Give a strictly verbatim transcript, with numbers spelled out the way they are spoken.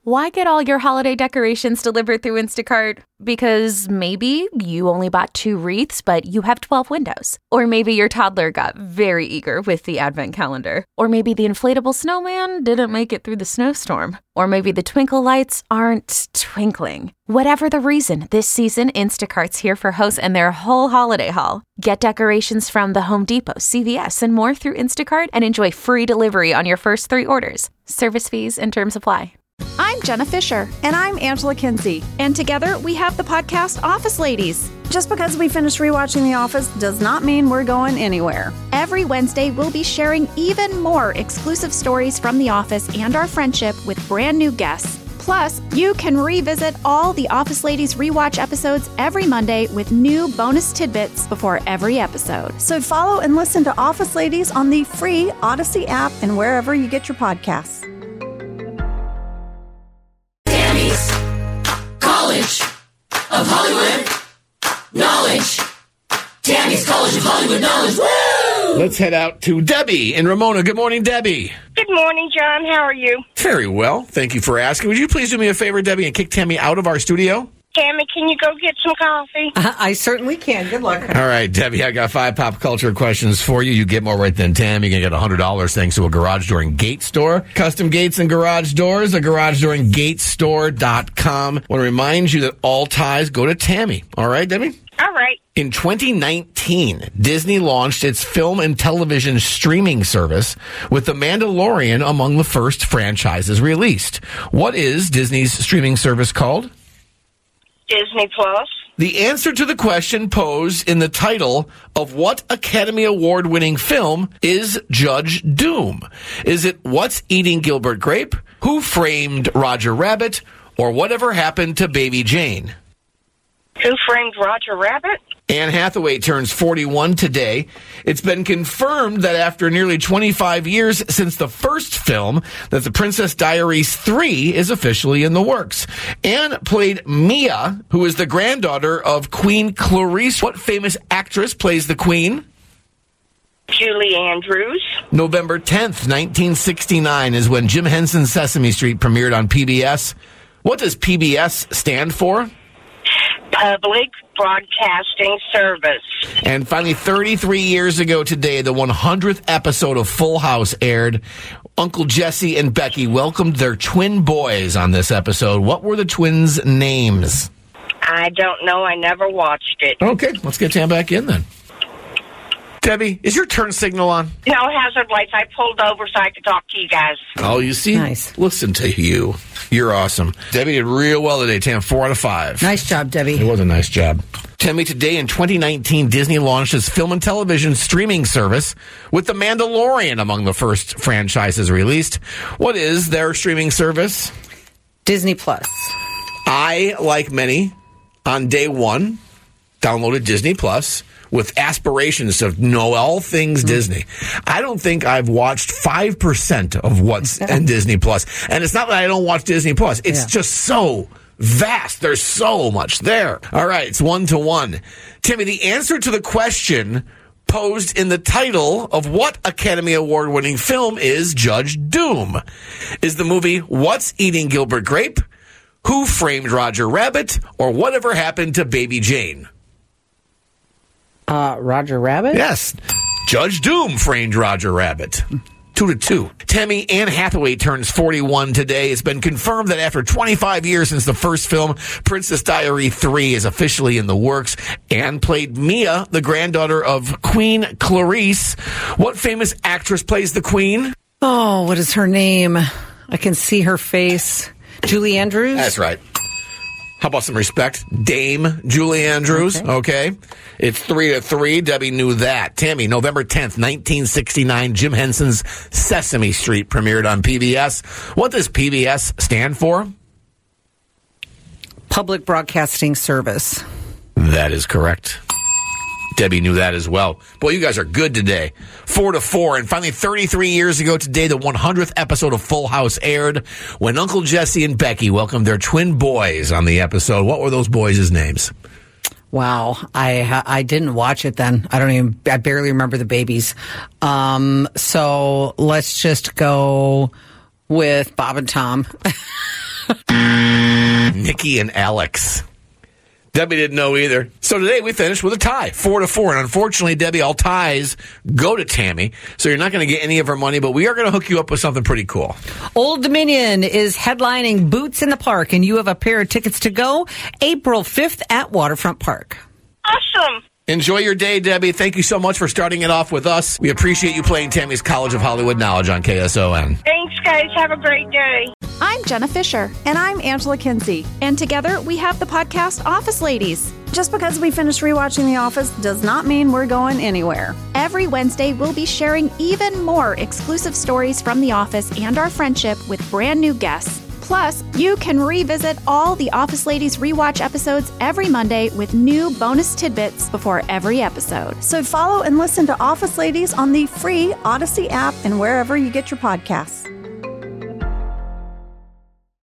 Why get all your holiday decorations delivered through Instacart? Because maybe you only bought two wreaths, but you have twelve windows. Or maybe your toddler got very eager with the advent calendar. Or maybe the inflatable snowman didn't make it through the snowstorm. Or maybe the twinkle lights aren't twinkling. Whatever the reason, this season, Instacart's here for hosts and their whole holiday haul. Get decorations from the Home Depot, C V S, and more through Instacart and enjoy free delivery on your first three orders. Service fees and terms apply. I'm Jenna Fisher. And I'm Angela Kinsey. And together we have the podcast Office Ladies. Just because we finished rewatching The Office does not mean we're going anywhere. Every Wednesday, we'll be sharing even more exclusive stories from The Office and our friendship with brand new guests. Plus, you can revisit all the Office Ladies rewatch episodes every Monday with new bonus tidbits before every episode. So follow and listen to Office Ladies on the free Odyssey app and wherever you get your podcasts. Tammy's College of Hollywood Knowledge. Tammy's College of Hollywood Knowledge. Woo! Let's head out to Debbie in Ramona. Good morning, Debbie. Good morning, John. How are you? Very well. Thank you for asking. Would you please do me a favor, Debbie, and kick Tammy out of our studio? Tammy, can you go get some coffee? Uh, I certainly can. Good luck. All right, Debbie, I got five pop culture questions for you. You get more right than Tammy. You're going to get one hundred dollars thanks to a Garage Door and Gate Store. Custom gates and garage doors, a garage door and gate store dot com. I want to remind you that all ties go to Tammy. All right, Debbie? All right. In twenty nineteen, Disney launched its film and television streaming service with The Mandalorian among the first franchises released. What is Disney's streaming service called? Disney Plus. The answer to the question posed in the title of what Academy Award-winning film is Judge Doom? Is it What's Eating Gilbert Grape, Who Framed Roger Rabbit, or Whatever Happened to Baby Jane? Who Framed Roger Rabbit? Anne Hathaway turns forty-one today. It's been confirmed that after nearly twenty-five years since the first film, that The Princess Diaries three is officially in the works. Anne played Mia, who is the granddaughter of Queen Clarice. What famous actress plays the Queen? Julie Andrews. November tenth, nineteen sixty-nine is when Jim Henson's Sesame Street premiered on P B S. What does P B S stand for? Public Broadcasting Service. And finally, thirty-three years ago today, the one hundredth episode of Full House aired. Uncle Jesse and Becky welcomed their twin boys on this episode. What were the twins' names? I don't know. I never watched it. Okay, let's get Tam back in then. Debbie, is your turn signal on? No hazard lights. I pulled over so I could talk to you guys. Oh, you see? Nice. Listen to you. You're awesome. Debbie did real well today, Tam. Four out of five. Nice job, Debbie. It was a nice job. Tammy, today in twenty nineteen, Disney launched its film and television streaming service with The Mandalorian among the first franchises released. What is their streaming service? Disney Plus. I, like many, on day one, downloaded Disney Plus with aspirations to know all things mm. Disney. I don't think I've watched five percent of what's in Disney Plus. And it's not that I don't watch Disney Plus. It's yeah. just so vast. There's so much there. All right, it's one to one. Timmy, the answer to the question posed in the title of what Academy Award-winning film is Judge Doom? Is the movie What's Eating Gilbert Grape, Who Framed Roger Rabbit, or Whatever Happened to Baby Jane? Uh, Roger Rabbit? Yes. Judge Doom framed Roger Rabbit. Two to two. Tammy, Anne Hathaway turns forty-one today. It's been confirmed that after twenty-five years since the first film, Princess Diaries three is officially in the works. Anne played Mia, the granddaughter of Queen Clarice. What famous actress plays the Queen? Oh, what is her name? I can see her face. Julie Andrews? That's right. How about some respect? Dame Julie Andrews, okay. okay? It's three to three. Debbie knew that. Tammy, November tenth, nineteen sixty-nine, Jim Henson's Sesame Street premiered on P B S. What does P B S stand for? Public Broadcasting Service. That is correct. Debbie knew that as well. Boy, you guys are good today. Four to four. And finally, thirty-three years ago today, the one hundredth episode of Full House aired when Uncle Jesse and Becky welcomed their twin boys on the episode. What were those boys' names? Wow. I I didn't watch it then. I don't even, I barely remember the babies. Um, so let's just go with Bob and Tom. Nikki and Alex. Debbie didn't know either. So today we finished with a tie, four to four. And unfortunately, Debbie, all ties go to Tammy. So you're not going to get any of her money, but we are going to hook you up with something pretty cool. Old Dominion is headlining Boots in the Park, and you have a pair of tickets to go April fifth at Waterfront Park. Awesome. Enjoy your day, Debbie. Thank you so much for starting it off with us. We appreciate you playing Tammy's College of Hollywood Knowledge on K S O N. Thanks, guys. Have a great day. I'm Jenna Fisher. And I'm Angela Kinsey. And together we have the podcast Office Ladies. Just because we finished rewatching The Office does not mean we're going anywhere. Every Wednesday, we'll be sharing even more exclusive stories from The Office and our friendship with brand new guests. Plus, you can revisit all the Office Ladies rewatch episodes every Monday with new bonus tidbits before every episode. So follow and listen to Office Ladies on the free Odyssey app and wherever you get your podcasts.